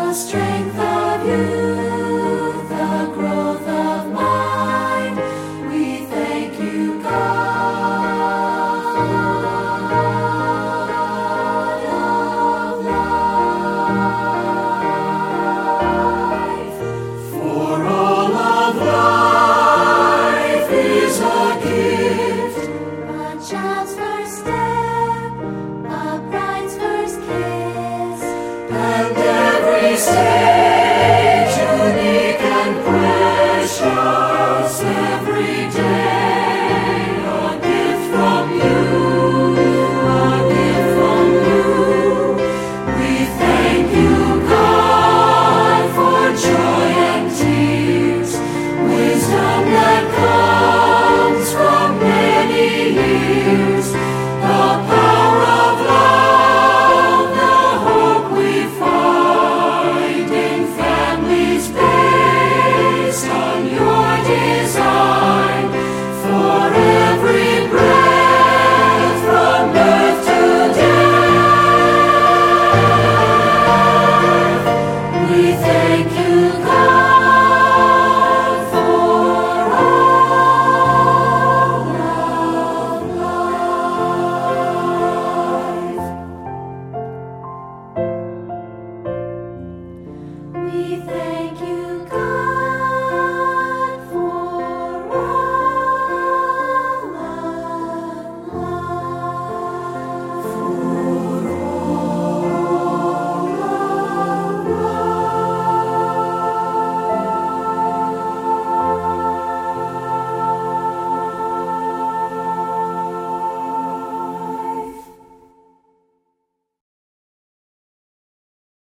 strength of youth, the growth of mind. We thank you, God of life. For all of life is a gift, a child's first step, a bride's first kiss, and every step